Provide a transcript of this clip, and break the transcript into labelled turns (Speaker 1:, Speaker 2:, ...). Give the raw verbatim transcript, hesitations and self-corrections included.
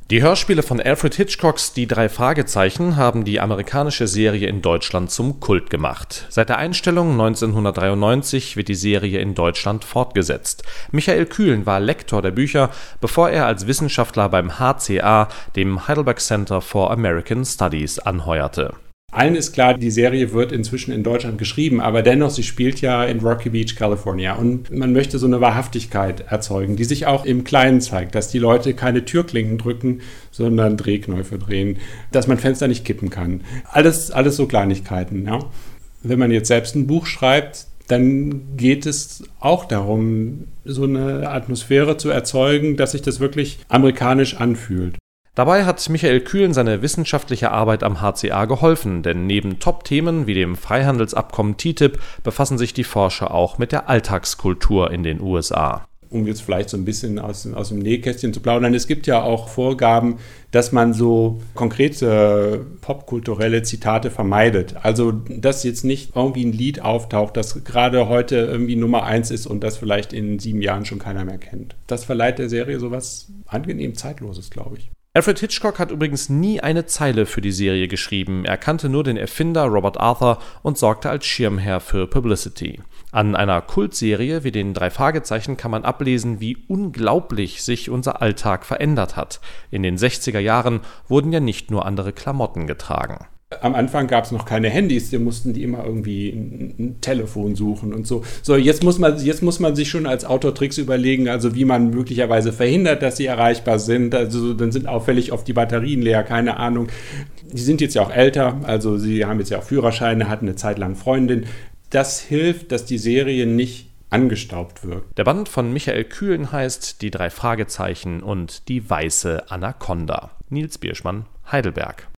Speaker 1: Die Hörspiele von Alfred Hitchcocks Die drei Fragezeichen haben die amerikanische Serie in Deutschland zum Kult gemacht. Seit der Einstellung neunzehnhundertdreiundneunzig wird die Serie in Deutschland fortgesetzt. Michael Kühlen war Lektor der Bücher, bevor er als Wissenschaftler beim H C A, dem Heidelberg Center for American Studies, anheuerte.
Speaker 2: Allen ist klar, die Serie wird inzwischen in Deutschland geschrieben, aber dennoch, sie spielt ja in Rocky Beach, California. Und man möchte so eine Wahrhaftigkeit erzeugen, die sich auch im Kleinen zeigt, dass die Leute keine Türklinken drücken, sondern Drehknöpfe drehen, dass man Fenster nicht kippen kann. Alles, alles so Kleinigkeiten. Ja. Wenn man jetzt selbst ein Buch schreibt, dann geht es auch darum, so eine Atmosphäre zu erzeugen, dass sich das wirklich amerikanisch anfühlt.
Speaker 1: Dabei hat Michael Kühlen seine wissenschaftliche Arbeit am H C A geholfen, denn neben Top-Themen wie dem Freihandelsabkommen T T I P befassen sich die Forscher auch mit der Alltagskultur in den U S A.
Speaker 2: Um jetzt vielleicht so ein bisschen aus, aus dem Nähkästchen zu plaudern, es gibt ja auch Vorgaben, dass man so konkrete popkulturelle Zitate vermeidet. Also, dass jetzt nicht irgendwie ein Lied auftaucht, das gerade heute irgendwie Nummer eins ist und das vielleicht in sieben Jahren schon keiner mehr kennt. Das verleiht der Serie sowas angenehm Zeitloses, glaube ich.
Speaker 1: Alfred Hitchcock hat übrigens nie eine Zeile für die Serie geschrieben. Er kannte nur den Erfinder Robert Arthur und sorgte als Schirmherr für Publicity. An einer Kultserie wie den drei Fragezeichen kann man ablesen, wie unglaublich sich unser Alltag verändert hat. In den sechziger Jahren wurden ja nicht nur andere Klamotten getragen.
Speaker 2: Am Anfang gab es noch keine Handys, da mussten die immer irgendwie ein, ein Telefon suchen und so. So, jetzt muss man, jetzt muss man sich schon als Autor Tricks überlegen, also wie man möglicherweise verhindert, dass sie erreichbar sind. Also dann sind auffällig oft die Batterien leer, keine Ahnung. Die sind jetzt ja auch älter, also sie haben jetzt ja auch Führerscheine, hatten eine Zeit lang Freundin. Das hilft, dass die Serie nicht angestaubt wirkt.
Speaker 1: Der Band von Michael Kühlen heißt Die drei Fragezeichen und die weiße Anaconda. Nils Bierschmann, Heidelberg.